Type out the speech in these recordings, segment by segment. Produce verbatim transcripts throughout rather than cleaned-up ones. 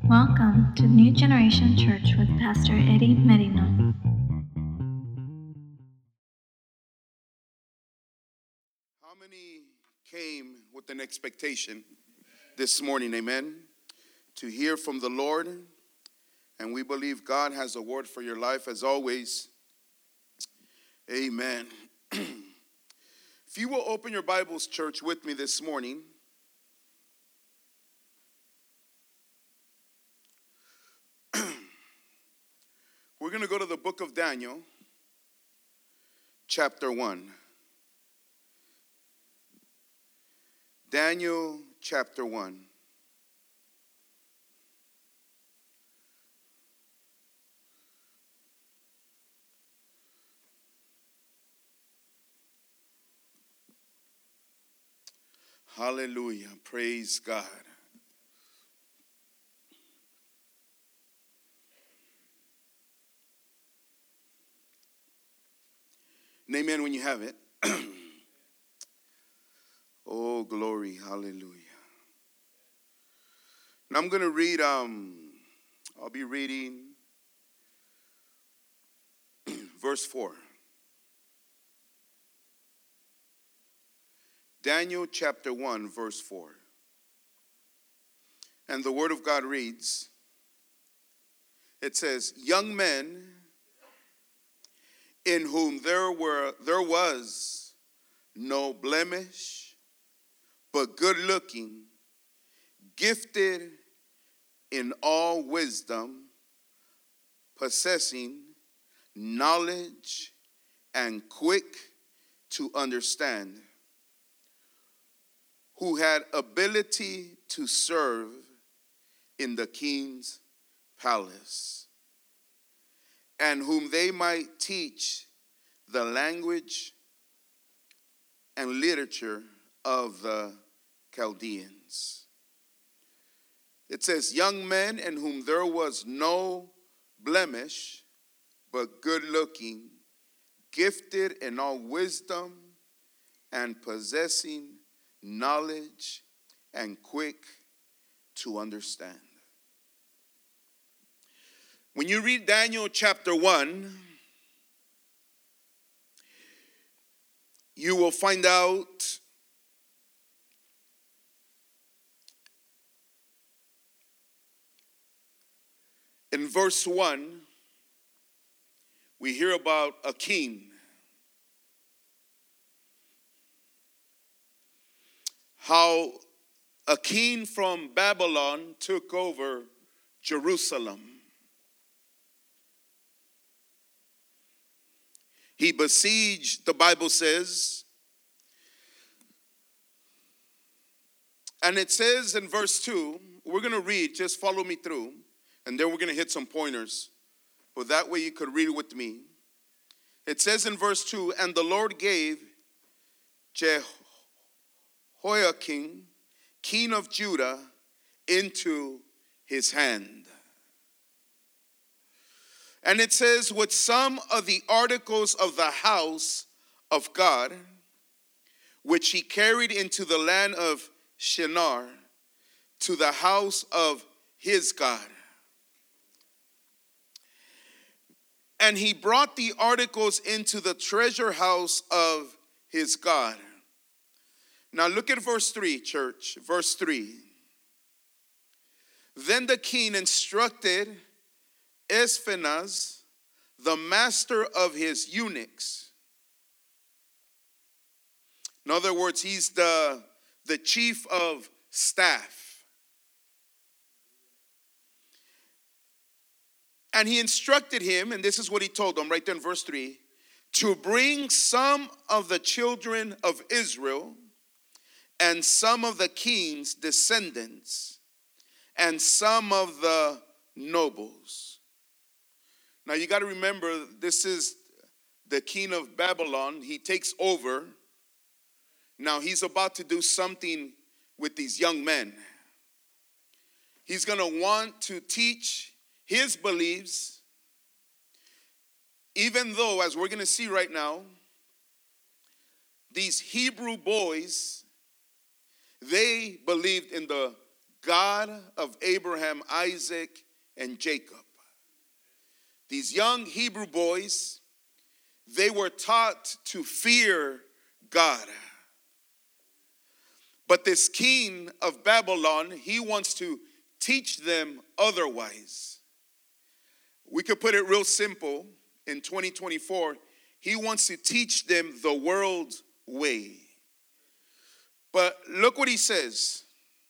Welcome to New Generation Church with Pastor Eddie Merino. How many came with an expectation this morning, amen, to hear from the Lord? And we believe God has a word for your life as always. Amen. If you will open your Bibles, church, with me this morning. We're going to go to the book of Daniel, chapter one. Daniel, chapter one. Hallelujah. Praise God. And amen when you have it. Oh, glory. Hallelujah. Now I'm going to read, um, I'll be reading verse four. Daniel chapter one, verse four. And the word of God reads, it says, young men in whom there were there was no blemish, but good looking, gifted in all wisdom, possessing knowledge and quick to understand, who had ability to serve in the king's palace, and whom they might teach the language and literature of the Chaldeans. It says, young men in whom there was no blemish, but good looking, gifted in all wisdom, and possessing knowledge and quick to understand. When you read Daniel chapter one, you will find out in verse one, we hear about a king. How a king from Babylon took over Jerusalem. He besieged, the Bible says, and it says in verse two, we're going to read, just follow me through, and then we're going to hit some pointers, but that way you could read with me. It says in verse two, and the Lord gave Jehoiakim, king of Judah, into his hand. And it says, with some of the articles of the house of God, which he carried into the land of Shinar, to the house of his God. And he brought the articles into the treasure house of his God. Now look at verse three, church. Verse three. Then the king instructed Ashpenaz, the master of his eunuchs. In other words, he's the, the chief of staff. And he instructed him, and this is what he told him right there in verse three, to bring some of the children of Israel and some of the king's descendants and some of the nobles. Now you got to remember, this is the king of Babylon. He takes over. Now he's about to do something with these young men. He's going to want to teach his beliefs, even though, as we're going to see right now, these Hebrew boys, they believed in the God of Abraham, Isaac, and Jacob. These young Hebrew boys, they were taught to fear God. But this king of Babylon, he wants to teach them otherwise. We could put it real simple in twenty twenty-four. He wants to teach them the world's way. But look what he says.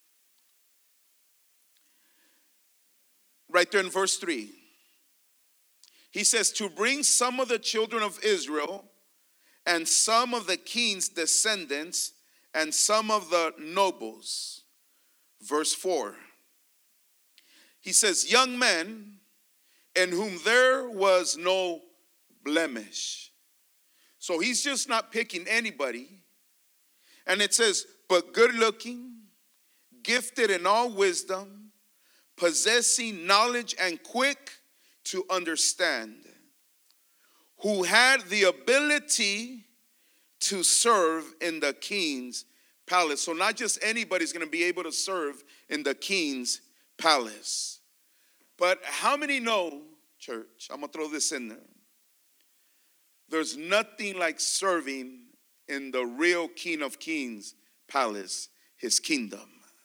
Right there in verse three. He says, to bring some of the children of Israel and some of the king's descendants and some of the nobles. Verse four. He says, young men in whom there was no blemish. So he's just not picking anybody. And it says, but good looking, gifted in all wisdom, possessing knowledge and quick to understand, who had the ability to serve in the king's palace. So not just anybody's going to be able to serve in the king's palace. But how many know, church, I'm going to throw this in there. There's nothing like serving in the real King of Kings palace, his kingdom.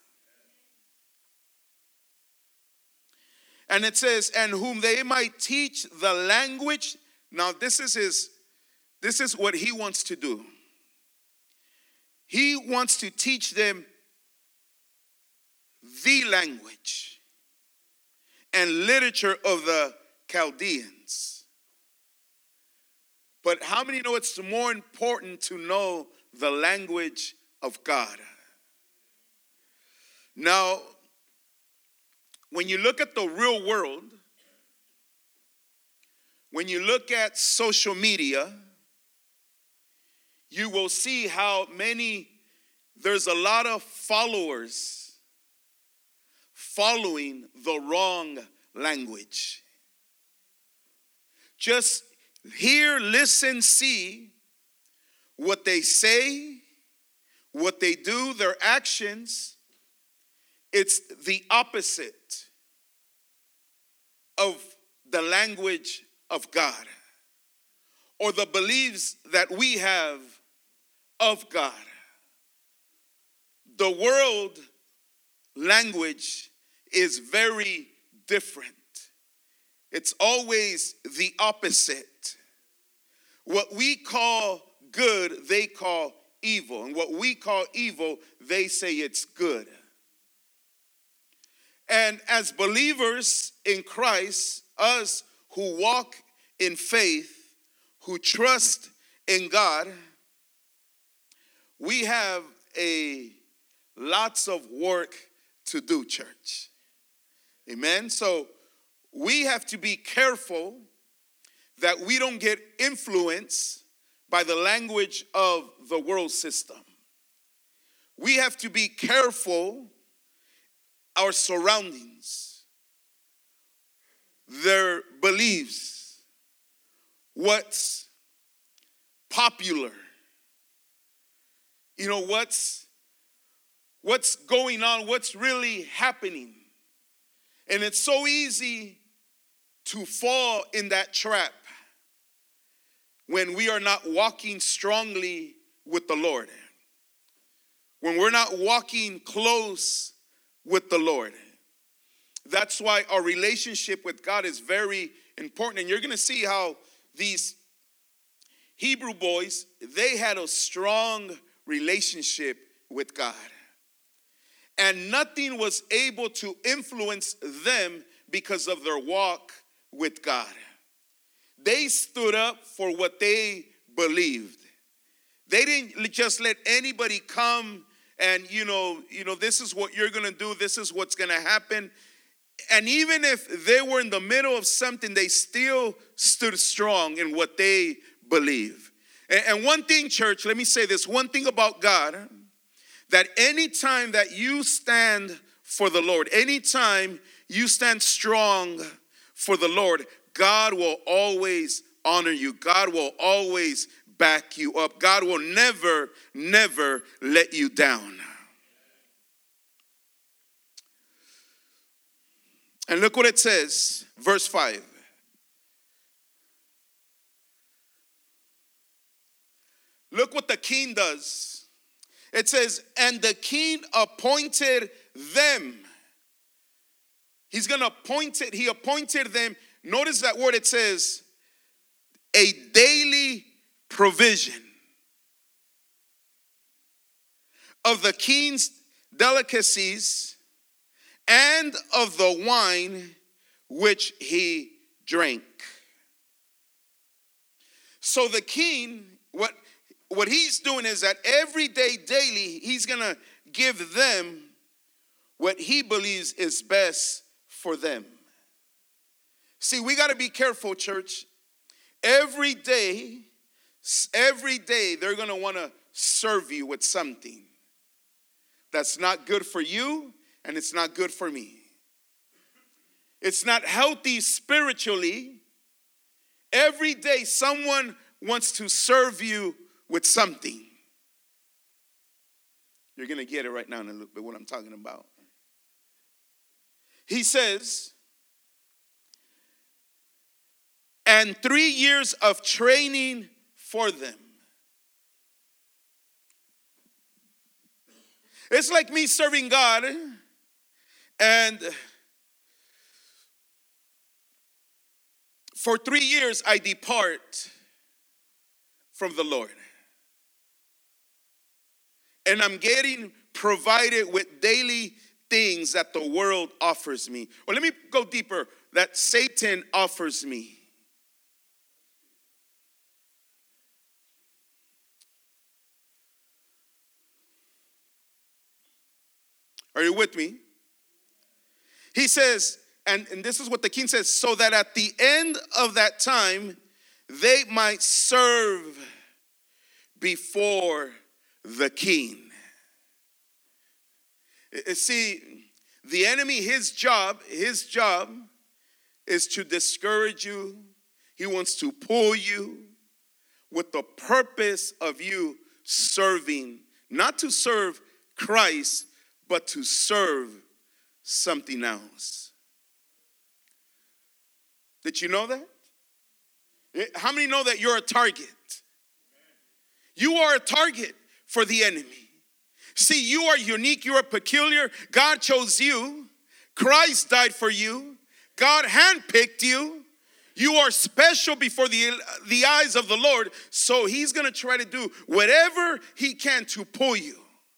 And it says, and whom they might teach the language. Now this is his, this is what he wants to do. He wants to teach them the language and literature of the Chaldeans. But how many know it's more important to know the language of God? Now, when you look at the real world, when you look at social media, you will see how many, there's a lot of followers following the wrong language. Just hear, listen, see what they say, what they do, their actions. It's the opposite of the language of God or the beliefs that we have of God. The world language is very different. It's always the opposite. What we call good, they call evil. And what we call evil, they say it's good. And as believers in Christ, us who walk in faith, who trust in God, we have a lots of work to do, church. Amen. So we have to be careful that we don't get influenced by the language of the world system. We have to be careful our surroundings, their beliefs, what's popular, you know, what's what's going on, what's really happening. And it's so easy to fall in that trap when we are not walking strongly with the Lord, when we're not walking close with the Lord. That's why our relationship with God is very important. And you're going to see how these Hebrew boys, they had a strong relationship with God. And nothing was able to influence them because of their walk with God. They stood up for what they believed. They didn't just let anybody come and, you know, you know, this is what you're going to do. This is what's going to happen. And even if they were in the middle of something, they still stood strong in what they believe. And, and one thing, church, let me say this. One thing about God, that anytime that you stand for the Lord, anytime you stand strong for the Lord, God will always honor you. God will always back you up. God will never, never let you down. And look what it says, verse five. Look what the king does. It says, and the king appointed them. He's going to appoint it. He appointed them. Notice that word. It says, a daily provision of the king's delicacies and of the wine which he drank. So the king, what, what he's doing is that every day, daily, he's going to give them what he believes is best for them. See, we got to be careful, church. Every day, every day, they're going to want to serve you with something that's not good for you, and it's not good for me. It's not healthy spiritually. Every day, someone wants to serve you with something. You're going to get it right now in a little bit what I'm talking about. He says, and three years of training for them. It's like me serving God, and for three years I depart from the Lord. And I'm getting provided with daily things that the world offers me. Well, let me go deeper. That Satan offers me. Are you with me? He says, and, and this is what the king says, so that at the end of that time, they might serve before the king. See, the enemy, his job, his job is to discourage you. He wants to pull you with the purpose of you serving, not to serve Christ, but to serve something else. Did you know that? How many know that you're a target? You are a target for the enemy. See, you are unique, you are peculiar. God chose you. Christ died for you. God handpicked you. You are special before the, the eyes of the Lord. So he's going to try to do whatever he can to pull you.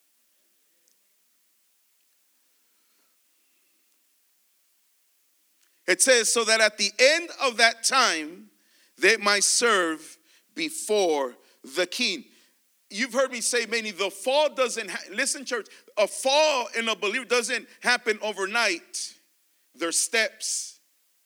It says, so that at the end of that time, they might serve before the king. You've heard me say many, the fall doesn't, ha- listen church, a fall in a believer doesn't happen overnight. There's steps.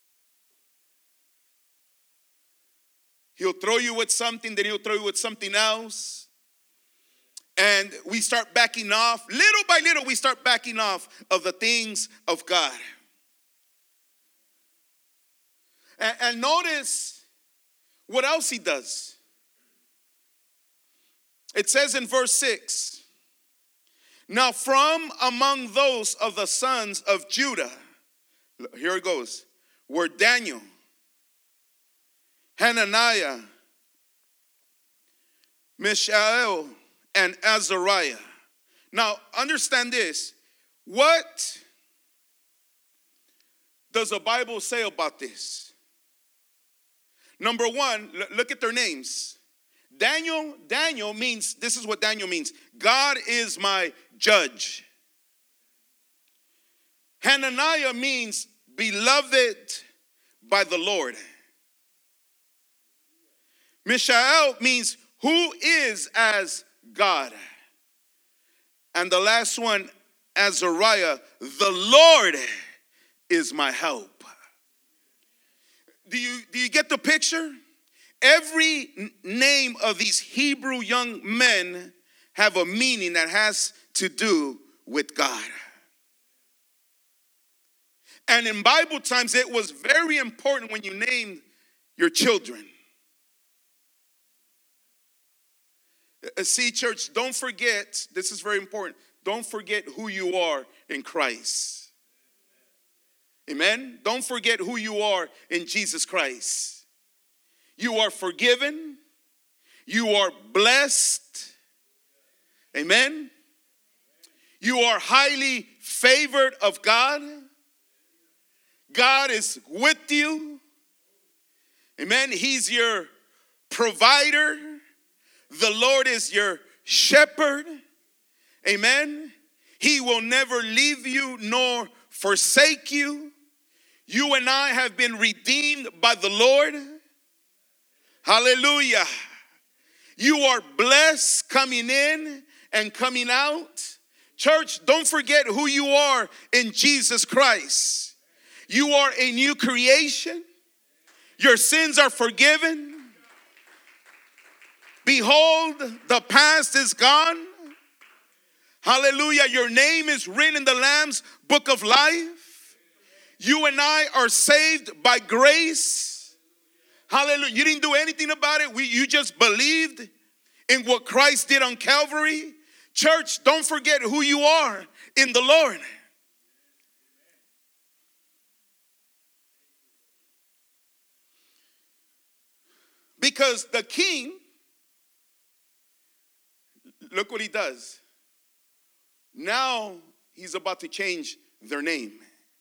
He'll throw you with something, then he'll throw you with something else. And we start backing off. Little by little, we start backing off of the things of God. And, and notice what else he does. It says in verse six, now from among those of the sons of Judah, here it goes, were Daniel, Hananiah, Mishael, and Azariah. Now understand this. What does the Bible say about this? Number one, look at their names. Daniel, Daniel means, this is what Daniel means. God is my judge. Hananiah means beloved by the Lord. Mishael means who is as God. And the last one, Azariah, the Lord is my help. Do you, do you get the picture? Every name of these Hebrew young men have a meaning that has to do with God. And in Bible times, it was very important when you named your children. See, church, don't forget, this is very important, don't forget who you are in Christ. Amen. Don't forget who you are in Jesus Christ. You are forgiven. You are blessed. Amen. You are highly favored of God. God is with you. Amen. He's your provider. The Lord is your shepherd. Amen. He will never leave you nor forsake you. You and I have been redeemed by the Lord. Hallelujah. You are blessed coming in and coming out. Church, don't forget who you are in Jesus Christ. You are a new creation. Your sins are forgiven. Behold, the past is gone. Hallelujah. Your name is written in the Lamb's book of life. You and I are saved by grace. Hallelujah. You didn't do anything about it. We, you just believed in what Christ did on Calvary. Church, don't forget who you are in the Lord. Because the king, look what he does. Now he's about to change their name.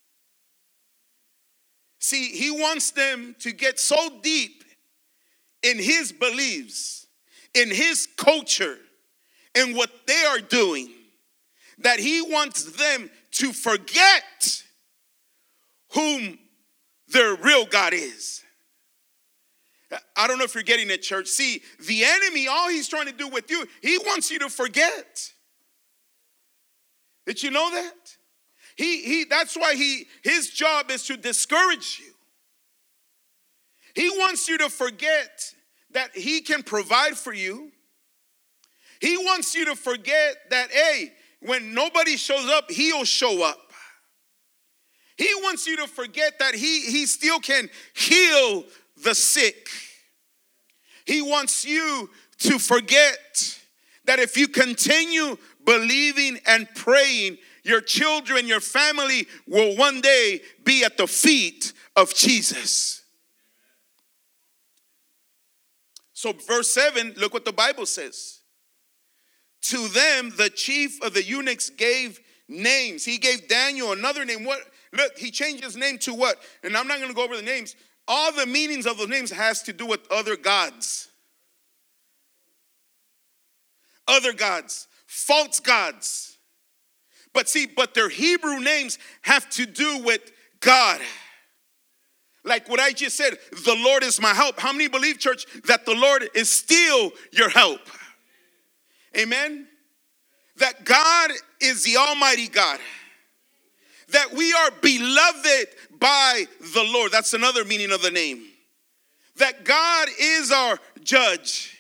See, he wants them to get so deep in his beliefs, in his culture, in what they are doing, that he wants them to forget whom their real God is. I don't know if you're getting it, church. See, the enemy, all he's trying to do with you, he wants you to forget. Did you know that? He, he, that's why he, his job is to discourage you. He wants you to forget that he can provide for you. He wants you to forget that, hey, when nobody shows up, he'll show up. He wants you to forget that he, he still can heal the sick. He wants you to forget that if you continue believing and praying, your children, your family will one day be at the feet of Jesus. So verse seven, look what the Bible says. To them, the chief of the eunuchs gave names. He gave Daniel another name. What? Look, he changed his name to what? And I'm not going to go over the names. All the meanings of those names has to do with other gods. Other gods. False gods. But see, but their Hebrew names have to do with God. Like what I just said, the Lord is my help. How many believe, church, that the Lord is still your help? Amen? That God is the Almighty God. That we are beloved by the Lord. That's another meaning of the name. That God is our judge.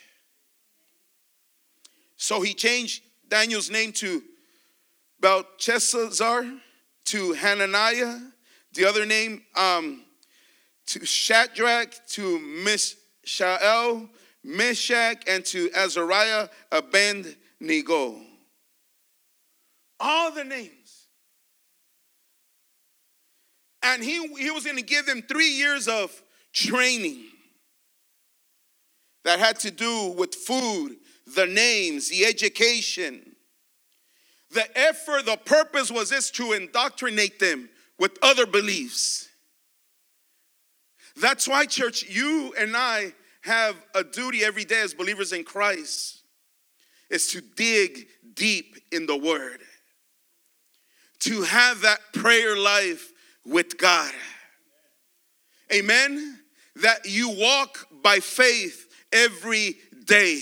So he changed Daniel's name to Belshazzar, to Hananiah, the other name um, to Shadrach, to Mishael, Meshach, and to Azariah, Abednego. All the names. And he, he was going to give them three years of training that had to do with food, the names, the education. The effort, the purpose was this, to indoctrinate them with other beliefs. That's why, church, you and I have a duty every day as believers in Christ, is to dig deep in the Word. To have that prayer life with God. Amen? That you walk by faith every day.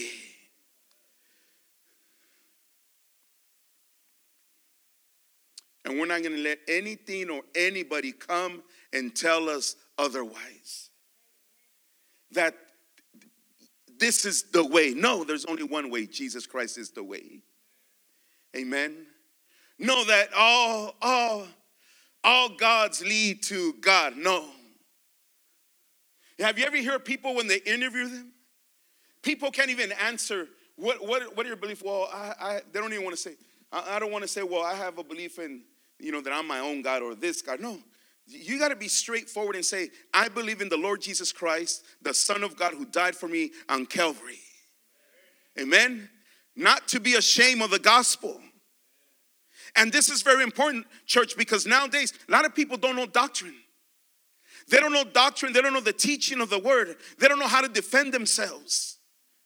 And we're not going to let anything or anybody come and tell us otherwise. That this is the way. No, there's only one way. Jesus Christ is the way. Amen? Know that all, all, all gods lead to God. No. Have you ever heard people when they interview them? People can't even answer, what, what, what are your beliefs? Well, I, I, they don't even want to say, I, I don't want to say, well, I have a belief in, you know, that I'm my own God or this God. No. You got to be straightforward and say, I believe in the Lord Jesus Christ, the Son of God who died for me on Calvary. Amen? Not to be ashamed of the gospel. And this is very important, church, because nowadays, a lot of people don't know doctrine. They don't know doctrine. They don't know the teaching of the word. They don't know how to defend themselves.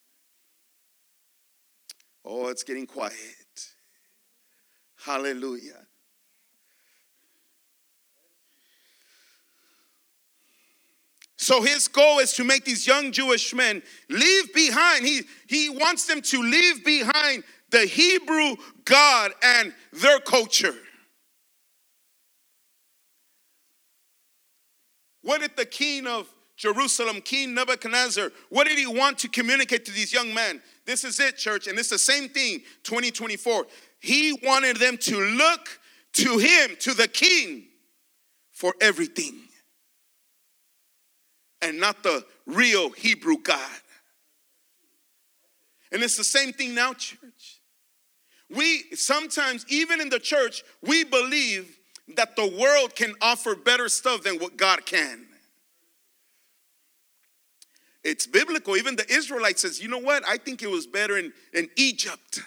Oh, it's getting quiet. Hallelujah. So his goal is to make these young Jewish men leave behind. He, he wants them to leave behind the Hebrew God and their culture. What did the king of Jerusalem, King Nebuchadnezzar, what did he want to communicate to these young men? This is it, church, and it's the same thing, twenty twenty-four. He wanted them to look to him, to the king, for everything. And not the real Hebrew God. And it's the same thing now, church. We sometimes, even in the church, we believe that the world can offer better stuff than what God can. It's biblical. Even the Israelites says, you know what? I think it was better in, in Egypt.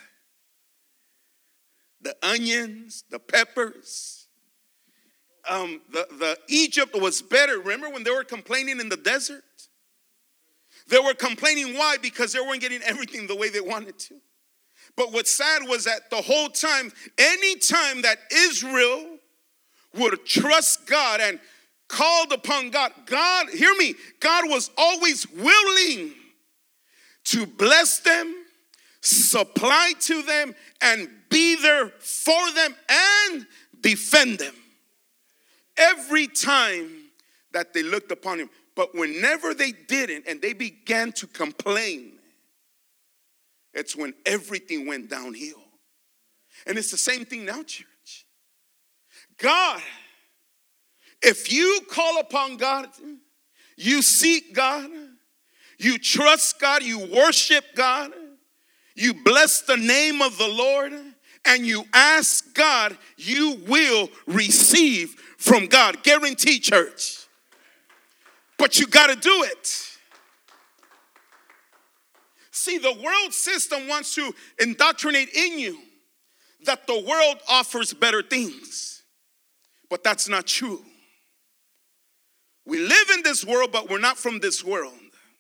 The onions, the peppers. Um, the, the Egypt was better. Remember when they were complaining in the desert? They were complaining why? Because they weren't getting everything the way they wanted to. But what's sad was that the whole time, any time that Israel would trust God and called upon God, God, hear me, God was always willing to bless them, supply to them, and be there for them and defend them. Every time that they looked upon him. But whenever they didn't and they began to complain, it's when everything went downhill. And it's the same thing now, church. God, if you call upon God, you seek God, you trust God, you worship God, you bless the name of the Lord, and you ask God, you will receive from God. Guarantee, church. But you got to do it. See, the world system wants to indoctrinate in you that the world offers better things. But that's not true. We live in this world, but we're not from this world.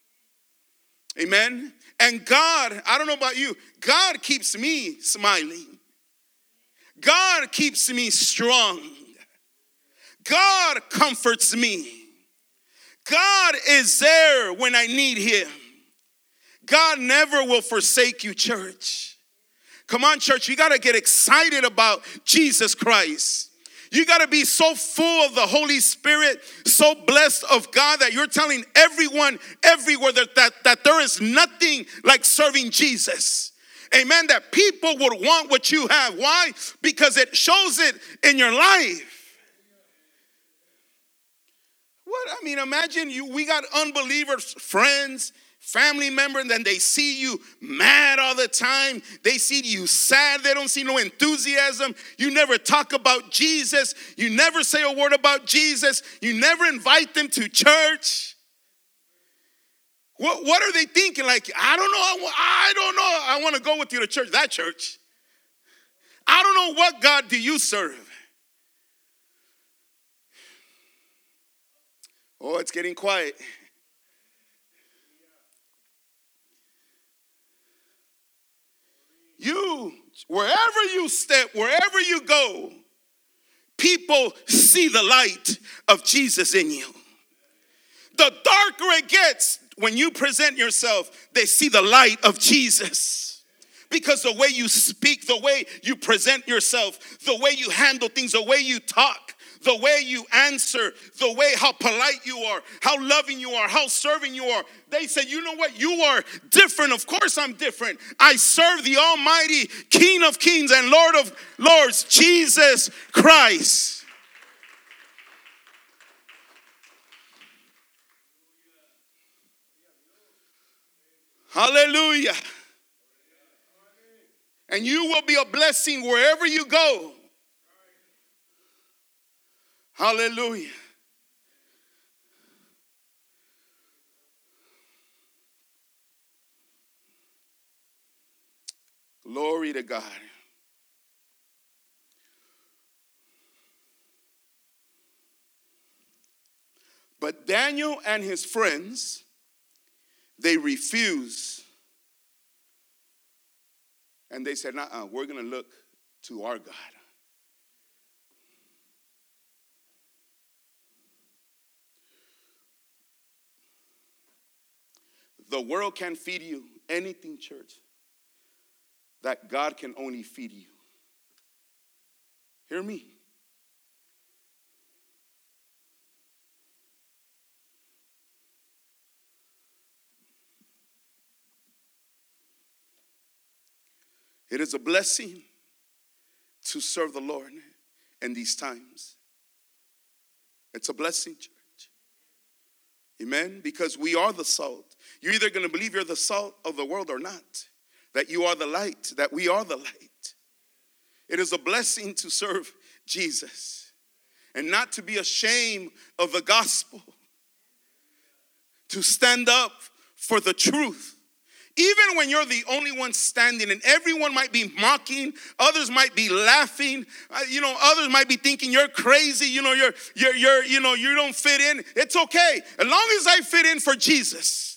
Amen? And God, I don't know about you, God keeps me smiling. God keeps me strong. God comforts me. God is there when I need him. God never will forsake you, church. Come on, church, you got to get excited about Jesus Christ. You got to be so full of the Holy Spirit, so blessed of God that you're telling everyone, everywhere that, that, that there is nothing like serving Jesus. Amen, that people would want what you have. Why? Because it shows it in your life. What? I mean, imagine you. We got unbelievers, friends, family members, and then they see you mad all the time. They see you sad. They don't see no enthusiasm. You never talk about Jesus. You never say a word about Jesus. You never invite them to church. What, what are they thinking? Like, I don't know. I, I don't know. I want to go with you to church. That church. I don't know what God do you serve. Oh, it's getting quiet. You, wherever you step, wherever you go, people see the light of Jesus in you. The darker it gets, when you present yourself, they see the light of Jesus. Because the way you speak, the way you present yourself, the way you handle things, the way you talk, the way you answer, the way how polite you are, how loving you are, how serving you are. They say, you know what? You are different. Of course I'm different. I serve the Almighty King of Kings and Lord of Lords, Jesus Christ. Hallelujah. And you will be a blessing wherever you go. Hallelujah. to God. But Daniel and his friends, they refused. And they said, uh-uh, we're going to look to our God. The world can't feed you anything, church, that God can only feed you. Hear me. It is a blessing to serve the Lord in these times. It's a blessing, church. Amen? Because we are the salt. You're either going to believe you're the salt of the world or not. That you are the light, that we are the light. It is a blessing to serve Jesus and not to be ashamed of the gospel. To stand up for the truth. Even when you're the only one standing and everyone might be mocking, others might be laughing, uh, you know, others might be thinking you're crazy, you know, you're, you're, you're, you know, you don't fit in. It's okay, as long as I fit in for Jesus.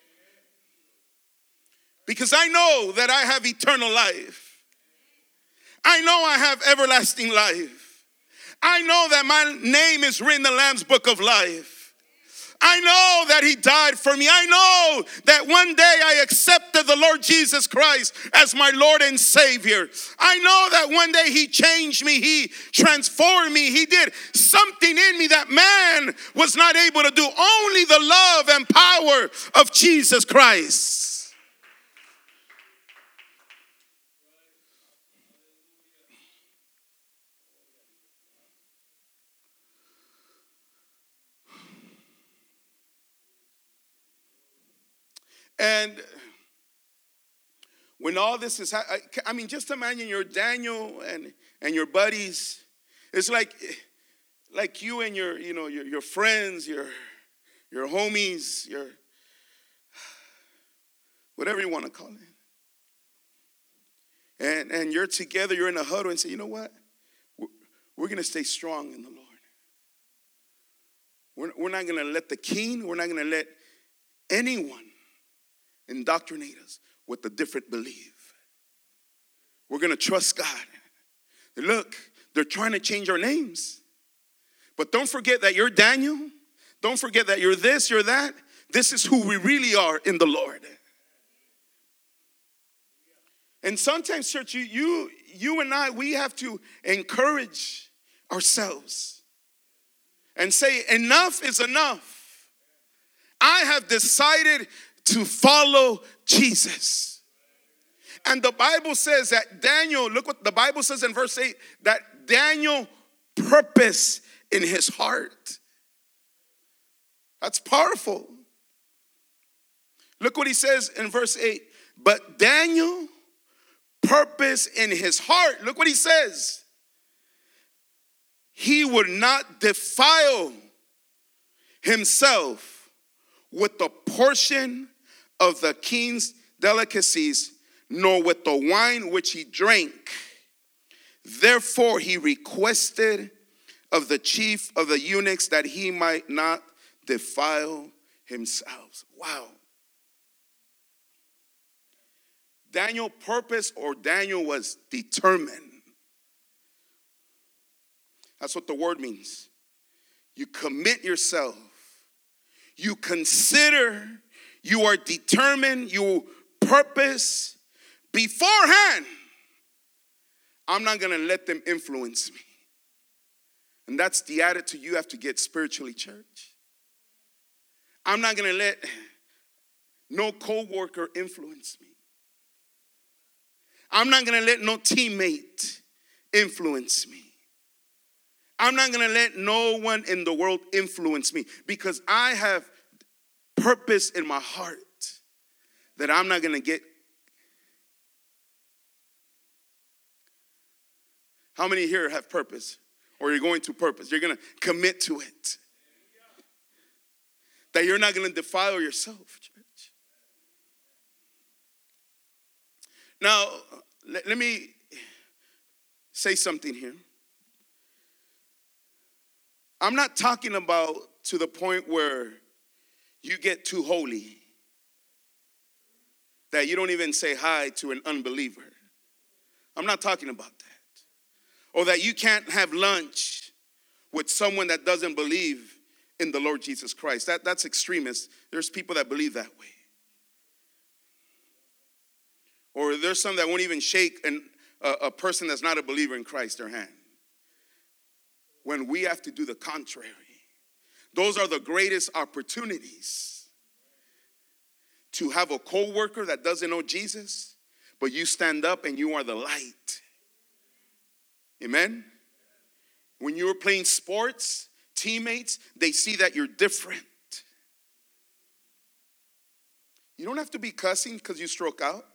Because I know that I have eternal life. I know I have everlasting life. I know that my name is written in the Lamb's book of life. I know that he died for me. I know that one day I accepted the Lord Jesus Christ as my Lord and Savior. I know that one day he changed me. He transformed me. He did something in me that man was not able to do. Only the love and power of Jesus Christ. And when all this is, I mean, just imagine your Daniel and, and your buddies. It's like, like you and your, you know, your, your friends, your, your homies, your, whatever you want to call it. And, and you're together, you're in a huddle and say, you know what? We're, we're going to stay strong in the Lord. We're, we're not going to let the king, we're not going to let anyone indoctrinate us with a different belief. We're going to trust God. Look, they're trying to change our names. But don't forget that you're Daniel. Don't forget that you're this, you're that. This is who we really are in the Lord. And sometimes, church, you, you, you and I, we have to encourage ourselves and say, enough is enough. I have decided to follow Jesus. And the Bible says that Daniel, look what the Bible says in verse eight, that Daniel purposed in his heart. That's powerful. Look what he says in verse eight. But Daniel purposed in his heart. Look what he says. He would not defile himself with the portion of the king's delicacies, nor with the wine which he drank. Therefore he requested of the chief of the eunuchs that he might not defile himself. Wow. Daniel purposed, or Daniel was determined. That's what the word means. You commit yourself. You consider. You are determined. You purpose. Beforehand, I'm not going to let them influence me. And that's the attitude you have to get spiritually, church. I'm not going to let no co-worker influence me. I'm not going to let no teammate influence me. I'm not going to let no one in the world influence me, because I have purpose in my heart that I'm not going to get. How many here have purpose? Or you're going to purpose? You're going to commit to it. That you're not going to defile yourself, church. Now, let, let me say something here. I'm not talking about to the point where you get too holy that you don't even say hi to an unbeliever. I'm not talking about that. Or that you can't have lunch with someone that doesn't believe in the Lord Jesus Christ. That, that's extremist. There's people that believe that way. Or there's some that won't even shake an, a, a person that's not a believer in Christ their hand. When we have to do the contrary. Those are the greatest opportunities to have a co-worker that doesn't know Jesus, but you stand up and you are the light. Amen? When you're playing sports, teammates, they see that you're different. You don't have to be cussing because you stroke out.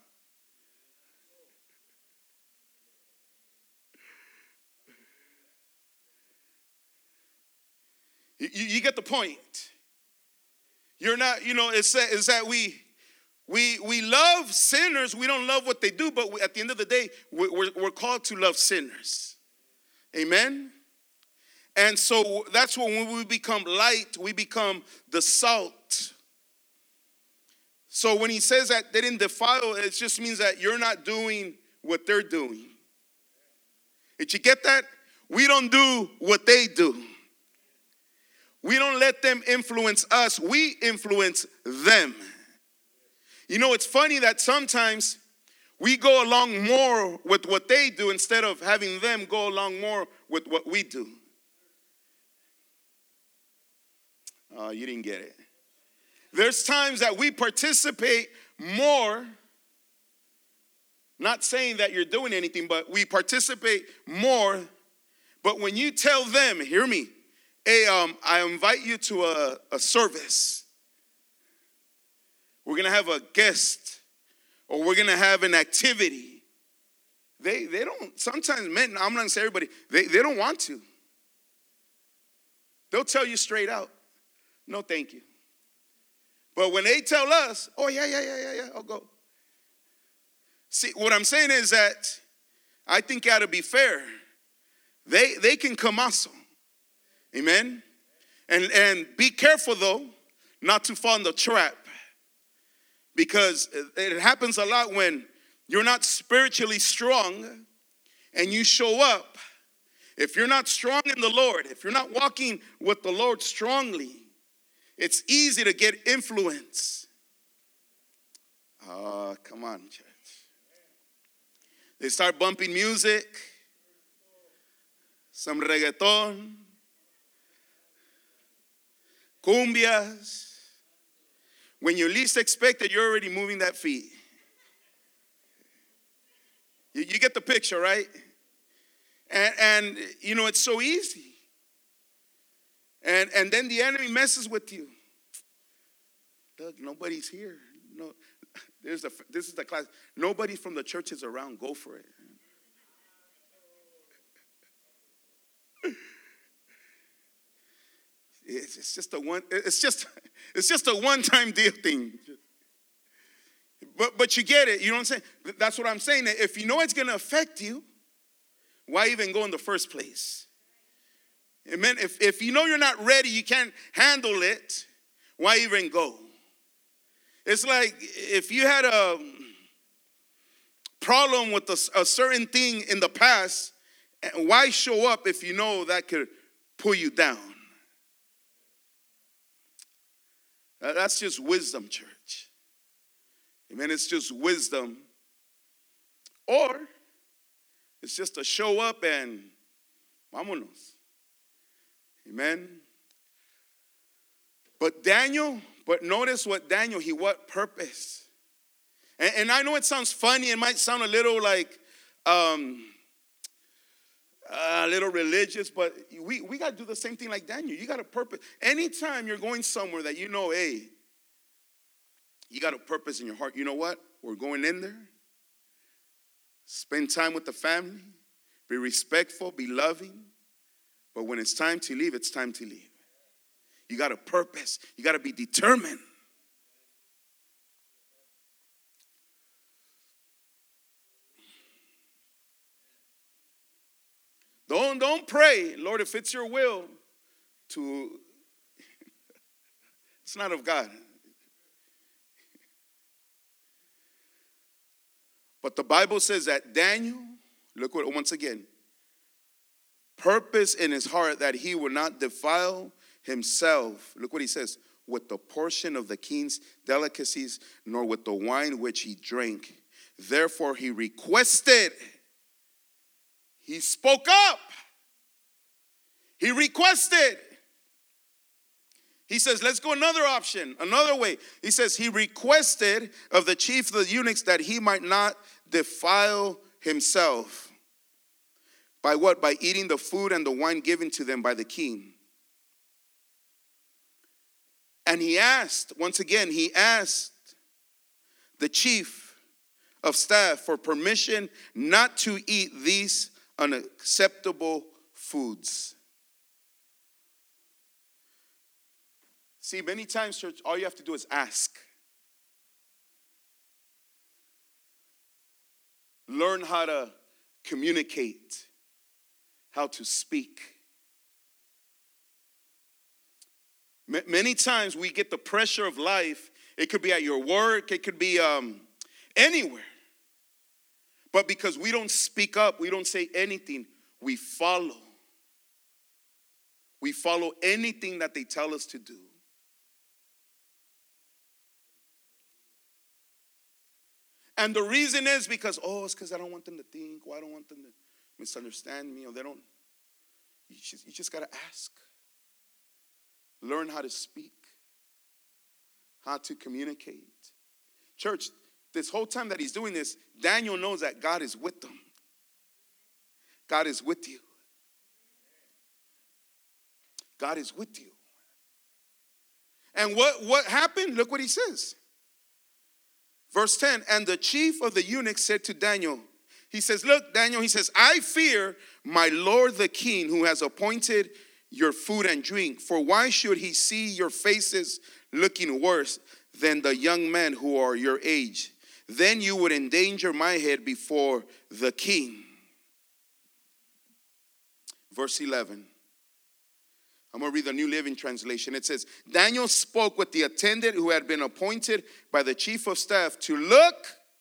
You, you get the point. You're not, you know, it's that, it's that we, we, we love sinners. We don't love what they do, but we, at the end of the day, we're, we're called to love sinners. Amen? And so that's when we become light, we become the salt. So when he says that they didn't defile, it just means that you're not doing what they're doing. Did you get that? We don't do what they do. We don't let them influence us. We influence them. You know, it's funny that sometimes we go along more with what they do instead of having them go along more with what we do. Oh, you didn't get it. There's times that we participate more, not saying that you're doing anything, but we participate more. But when you tell them, hear me, hey, um, I invite you to a, a service. We're going to have a guest, or we're going to have an activity. They they don't, sometimes men, I'm not going to say everybody, they, they don't want to. They'll tell you straight out, no thank you. But when they tell us, oh yeah, yeah, yeah, yeah, yeah, I'll go. See, what I'm saying is that I think it ought to be fair. They, they can come also. Amen? And, and be careful, though, not to fall in the trap. Because it happens a lot when you're not spiritually strong and you show up. If you're not strong in the Lord, if you're not walking with the Lord strongly, it's easy to get influence. Oh, come on, church. They start bumping music, some reggaeton, cumbias. When you least expect it, you're already moving that feet. You, you get the picture, right? And, and, you know, it's so easy. And, and then the enemy messes with you. Doug, nobody's here. No, there's a, this is the class. Nobody from the church is around. Go for it. It's, it's just a one. It's just it's just a one-time deal thing. But but you get it. You know what I'm saying? That's what I'm saying. If you know it's going to affect you, why even go in the first place? Amen. If if you know you're not ready, you can't handle it, why even go? It's like if you had a problem with a, a certain thing in the past, why show up if you know that could pull you down? That's just wisdom, church. Amen. It's just wisdom. Or it's just to show up and vámonos. Amen. But Daniel, but notice what Daniel, he what purpose. And, and I know it sounds funny. It might sound a little like, um, a little religious, but we, we got to do the same thing like Daniel. You got a purpose. Anytime you're going somewhere that you know, hey, you got a purpose in your heart. You know what? We're going in there. Spend time with the family. Be respectful. Be loving. But when it's time to leave, it's time to leave. You got a purpose. You got to be determined. Don't, don't pray, Lord, if it's your will to, it's not of God. But the Bible says that Daniel, look what, once again, purpose in his heart that he would not defile himself. Look what he says, with the portion of the king's delicacies, nor with the wine which he drank. Therefore he requested, he spoke up, he requested. He says, let's go another option, another way. He says, he requested of the chief of the eunuchs that he might not defile himself. By what? By eating the food and the wine given to them by the king. And he asked, once again, he asked the chief of staff for permission not to eat these unacceptable foods. See, many times, church, all you have to do is ask. Learn how to communicate, how to speak. M- many times we get the pressure of life. It could be at your work. It could be um, anywhere. But because we don't speak up, we don't say anything, we follow. We follow anything that they tell us to do. And the reason is because, oh, it's because I don't want them to think, or I don't want them to misunderstand me, or they don't. You just, you just got to ask. Learn how to speak, how to communicate. Church, this whole time that he's doing this, Daniel knows that God is with them. God is with you. God is with you. And what, what happened? Look what he says. Verse ten, and the chief of the eunuchs said to Daniel, he says, look, Daniel, he says, I fear my lord the king who has appointed your food and drink. For why should he see your faces looking worse than the young men who are your age? Then you would endanger my head before the king. Verse eleven. I'm going to read the New Living Translation. It says, Daniel spoke with the attendant who had been appointed by the chief of staff to look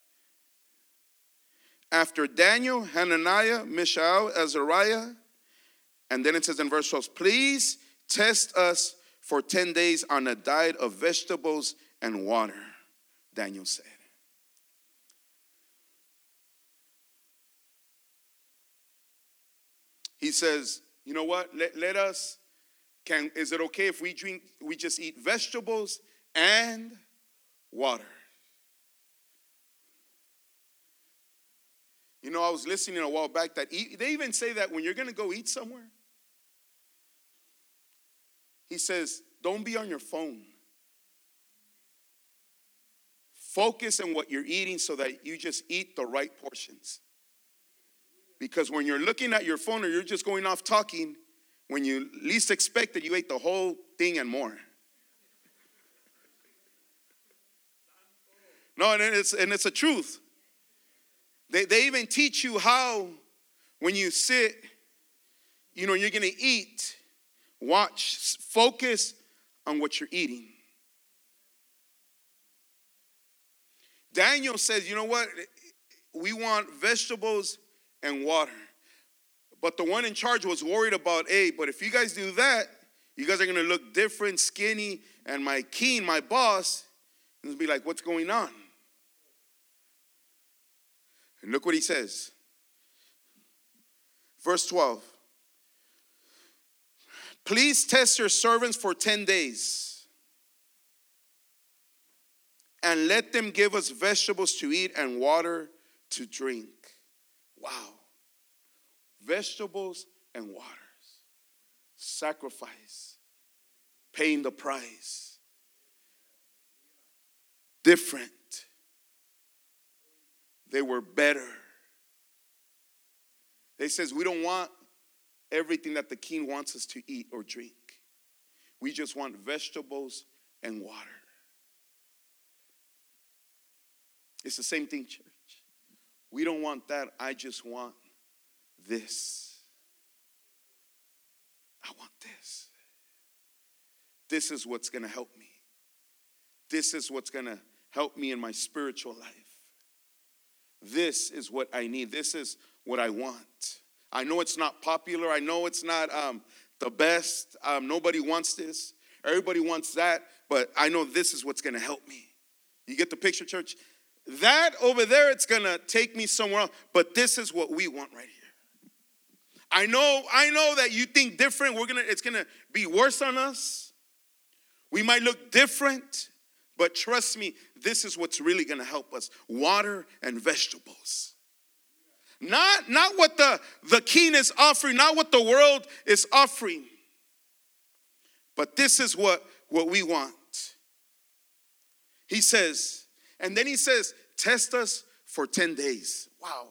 after Daniel, Hananiah, Mishael, Azariah. And then it says in verse twelve, please test us for ten days on a diet of vegetables and water, Daniel said. He says, you know what, let, let us, can, is it okay if we drink, we just eat vegetables and water? You know, I was listening a while back that eat, they even say that when you're going to go eat somewhere, he says, don't be on your phone. Focus on what you're eating so that you just eat the right portions. Because when you're looking at your phone or you're just going off talking, when you least expect it, you ate the whole thing and more. No, and it's, and it's a truth. They, they even teach you how, when you sit, you know, you're going to eat, watch, focus on what you're eating. Daniel says, you know what? We want vegetables and water. But the one in charge was worried about, hey, but if you guys do that, you guys are going to look different, skinny, and my king, my boss, is going to be like, what's going on? And look what he says. Verse twelve. Please test your servants for ten days. And let them give us vegetables to eat and water to drink. Wow. Vegetables and waters. Sacrifice. Paying the price. Different. They were better. They says we don't want everything that the king wants us to eat or drink. We just want vegetables and water. It's the same thing, church. We don't want that. I just want this. I want this. This is what's going to help me. This is what's going to help me in my spiritual life. This is what I need. This is what I want. I know it's not popular. I know it's not um, the best. Um, nobody wants this. Everybody wants that. But I know this is what's going to help me. You get the picture, church? That over there, it's going to take me somewhere else. But this is what we want right here. I know, I know that you think different. We're gonna, it's going to be worse on us. We might look different. But trust me, this is what's really going to help us. Water and vegetables. Not, not what the, the king is offering, not what the world is offering. But this is what, what we want. He says, and then he says, test us for ten days. Wow.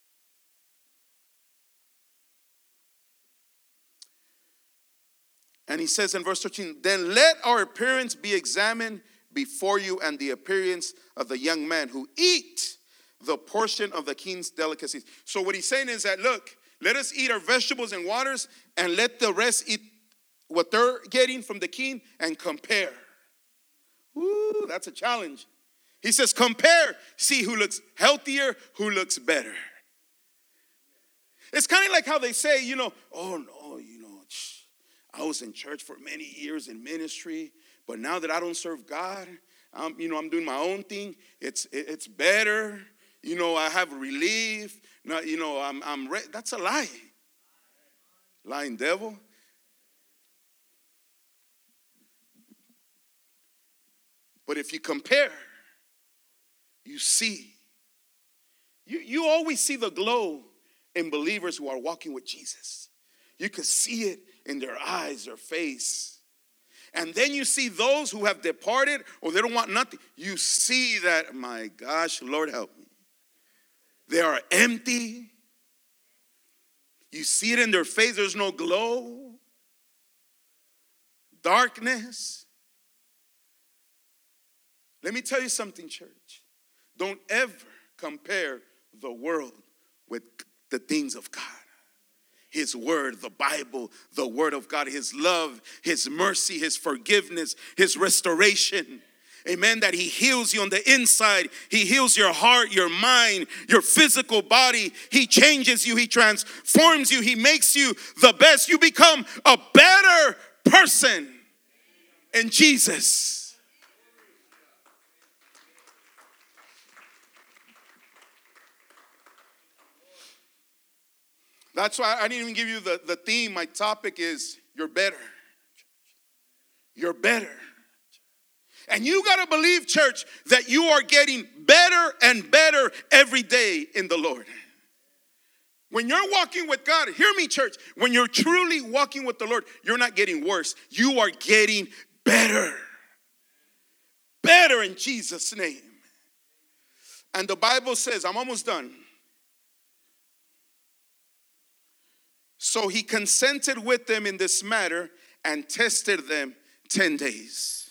And he says in verse thirteen, then let our appearance be examined before you and the appearance of the young man who eat the portion of the king's delicacies. So what he's saying is that, look, let us eat our vegetables and waters and let the rest eat what they're getting from the king and compare. Ooh, that's a challenge. He says compare, see who looks healthier, who looks better. It's kind of like how they say, you know, oh no, you know, I was in church for many years in ministry. But now that I don't serve God, I'm, you know, I'm doing my own thing. It's it's better. You know, I have relief. Not, you know, I'm I'm re- that's a lie. Lying devil. But if you compare, you see. You you always see the glow in believers who are walking with Jesus. You can see it in their eyes, their face. And then you see those who have departed or they don't want nothing. You see that, my gosh, Lord help me. They are empty. You see it in their face. There's no glow. Darkness. Let me tell you something, church. Don't ever compare the world with the things of God. His word, the Bible, the word of God, his love, his mercy, his forgiveness, his restoration. Amen. That he heals you on the inside. He heals your heart, your mind, your physical body. He changes you. He transforms you. He makes you the best. You become a better person in Jesus. That's why I didn't even give you the, the theme. My topic is you're better. You're better. And you got to believe, church, that you are getting better and better every day in the Lord. When you're walking with God, hear me, church, when you're truly walking with the Lord, you're not getting worse. You are getting better. Better in Jesus' name. And the Bible says, I'm almost done. So he consented with them in this matter and tested them ten days.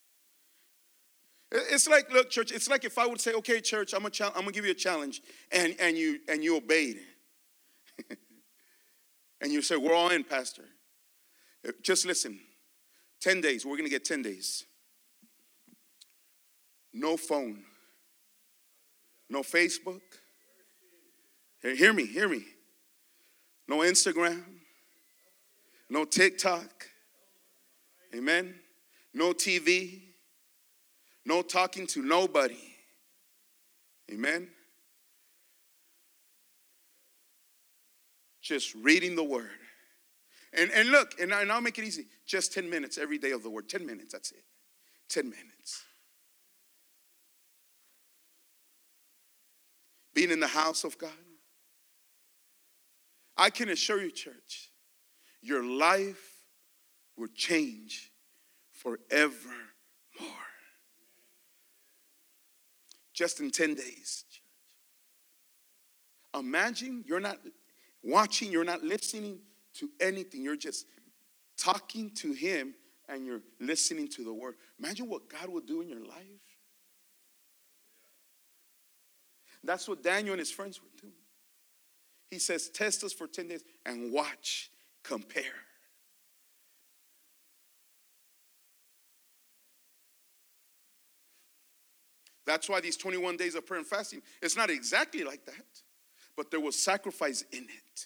It's like, look, church, it's like if I would say, okay, church, I'm going to I'm gonna give you a challenge, and, and, you, and you obeyed. And you say, we're all in, Pastor. Just listen. ten days. We're going to get ten days. No phone. No Facebook. Hear me, hear me. No Instagram. No TikTok. Amen. No T V. No talking to nobody. Amen. Just reading the word. And, and look, and, and I'll make it easy. Just ten minutes every day of the word. ten minutes, that's it. ten minutes. Being in the house of God. I can assure you, church, your life will change forevermore. Just in ten days. Imagine you're not watching, you're not listening to anything. You're just talking to him and you're listening to the word. Imagine what God will do in your life. That's what Daniel and his friends were doing. He says, test us for ten days and watch, compare. That's why these twenty-one days of prayer and fasting, it's not exactly like that, but there was sacrifice in it.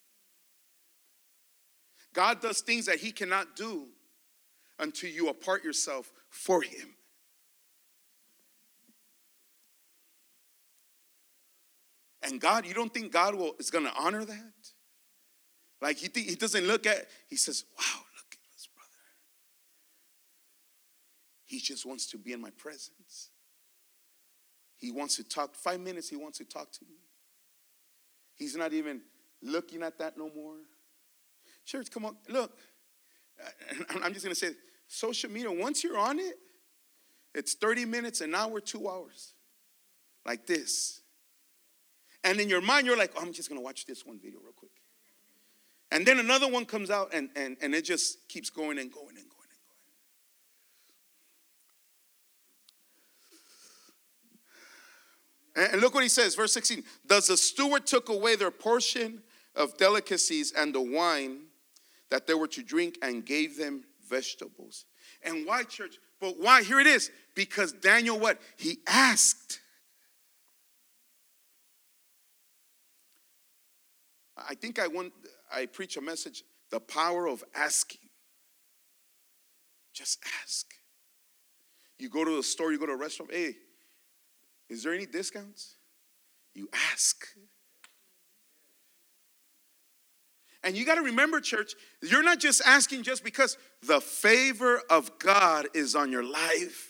God does things that he cannot do until you apart yourself for him. And God, you don't think God will is going to honor that? Like he, th- he doesn't look at, he says, wow, look at this brother. He just wants to be in my presence. He wants to talk, five minutes he wants to talk to me. He's not even looking at that no more. Church, come on, look. I'm just going to say, social media, once you're on it, it's thirty minutes, an hour, two hours. Like this. And in your mind, you're like, oh, I'm just going to watch this one video real quick. And then another one comes out, and, and, and it just keeps going and going and going and going. And, and look what he says, verse sixteen. Thus the steward took away their portion of delicacies and the wine that they were to drink and gave them vegetables. And why, church? But why? Here it is. Because Daniel, what? He asked. I think I want, I preach a message, the power of asking. Just ask. You go to the store, you go to a restaurant, hey, is there any discounts? You ask. And you got to remember, church, you're not just asking just because the favor of God is on your life.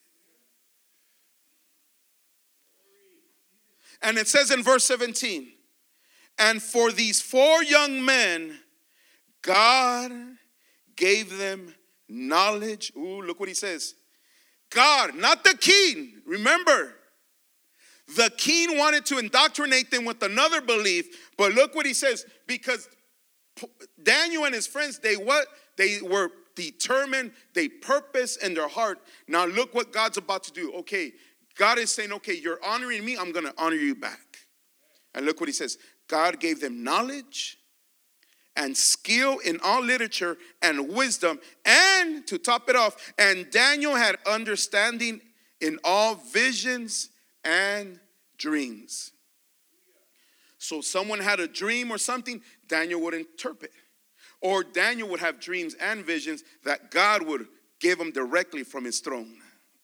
And it says in verse seventeen, and for these four young men, God gave them knowledge. Ooh, look what he says. God, not the king. Remember, the king wanted to indoctrinate them with another belief. But look what he says. Because Daniel and his friends, they what? They were determined. They purpose in their heart. Now look what God's about to do. Okay, God is saying, okay, you're honoring me. I'm going to honor you back. And look what he says. God gave them knowledge and skill in all literature and wisdom. And to top it off, and Daniel had understanding in all visions and dreams. So someone had a dream or something, Daniel would interpret. Or Daniel would have dreams and visions that God would give him directly from his throne.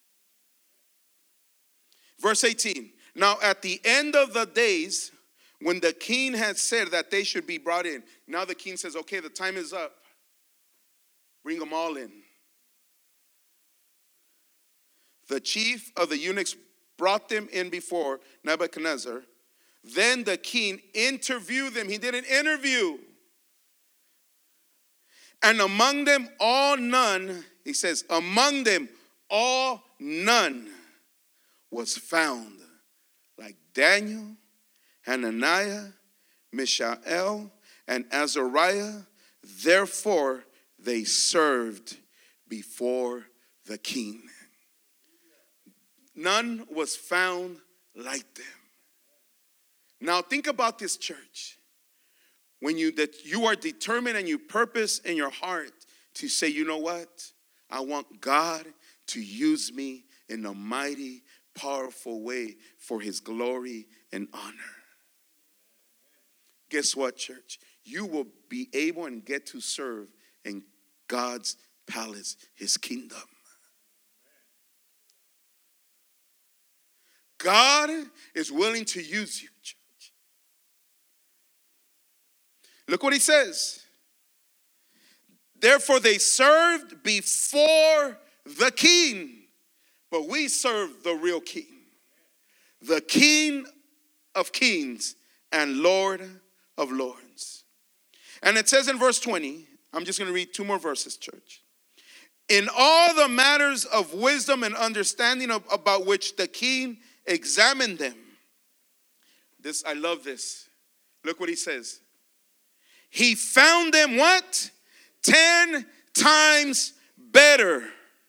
Verse eighteen. Now at the end of the days, when the king had said that they should be brought in, now the king says, okay, the time is up. Bring them all in. The chief of the eunuchs brought them in before Nebuchadnezzar. Then the king interviewed them. He did an interview. And among them all none, he says, among them all none was found like Daniel, Hananiah, Mishael, and Azariah. Therefore, they served before the king. None was found like them. Now think about this, church. When you that you are determined and you purpose in your heart to say, you know what? I want God to use me in a mighty, powerful way for his glory and honor. Guess what, church? You will be able and get to serve in God's palace, his kingdom. God is willing to use you, church. Look what he says. Therefore they served before the king. But we serve the real king. The King of kings and Lord of lords. And it says in verse twenty, I'm just going to read two more verses, church. In all the matters of wisdom and understanding of, about which the king examined them. This, I love this. Look what he says. He found them what? Ten times better.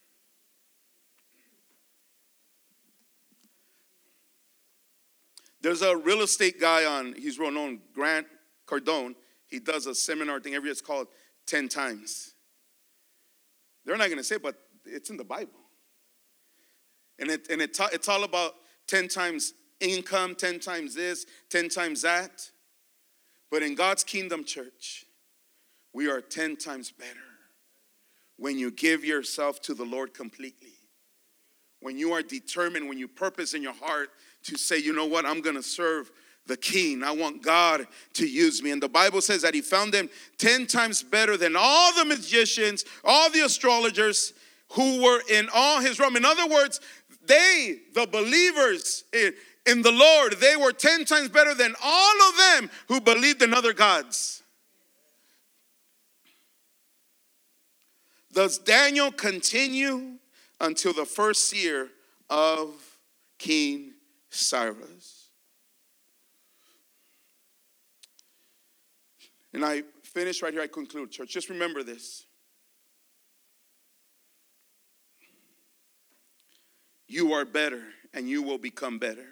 There's a real estate guy on, he's real known, Grant Cardone. He does a seminar thing every year. It's called ten times. They're not going to say it, but it's in the Bible. And it and it ta- it's all about ten times income, ten times this, ten times that. But in God's kingdom, church, we are ten times better when you give yourself to the Lord completely. When you are determined, when you purpose in your heart to say, you know what, I'm going to serve the King. I want God to use me. And the Bible says that he found them ten times better than all the magicians, all the astrologers who were in all his realm. In other words, they, the believers in, in the Lord, they were ten times better than all of them who believed in other gods. Thus Daniel continued until the first year of King Cyrus. And I finish right here, I conclude, church. Just remember this. You are better, and you will become better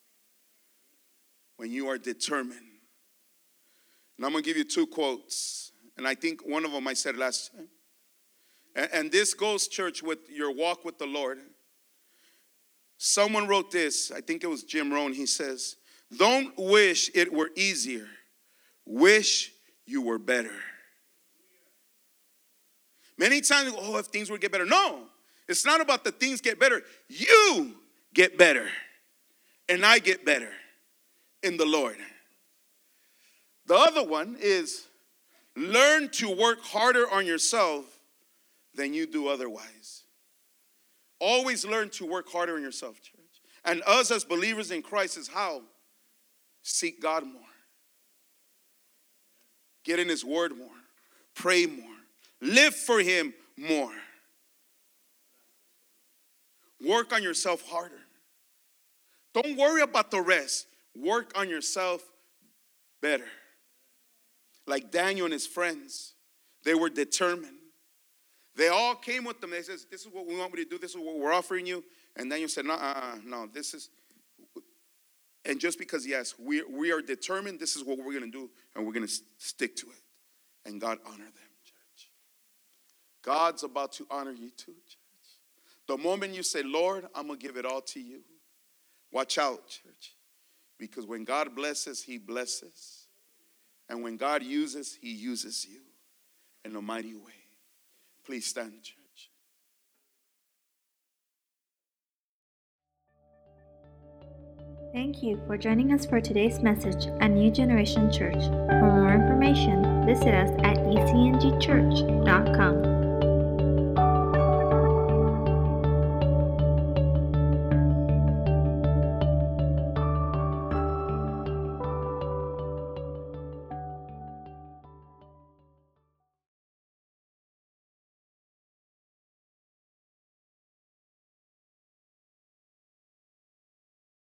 when you are determined. And I'm going to give you two quotes. And I think one of them I said last time. And, and this goes, church, with your walk with the Lord. Someone wrote this. I think it was Jim Rohn. He says, don't wish it were easier. Wish you were better. Many times, oh, if things would get better. No, it's not about the things get better. You get better. And I get better in the Lord. The other one is learn to work harder on yourself than you do otherwise. Always learn to work harder on yourself, church. And us as believers in Christ is how? Seek God more. Get in his word more. Pray more. Live for him more. Work on yourself harder. Don't worry about the rest. Work on yourself better. Like Daniel and his friends. They were determined. They all came with them. They said, this is what we want you to do. This is what we're offering you. And Daniel said, no, uh-uh, no, this is. And just because he asked, we, we are determined, this is what we're going to do. And we're going to stick to it. And God honored them, church. God's about to honor you too, church. The moment you say, Lord, I'm going to give it all to you. Watch out, church. Because when God blesses, he blesses. And when God uses, he uses you in a mighty way. Please stand, church. Thank you for joining us for today's message at New Generation Church. For more information, visit us at e c n g church dot com.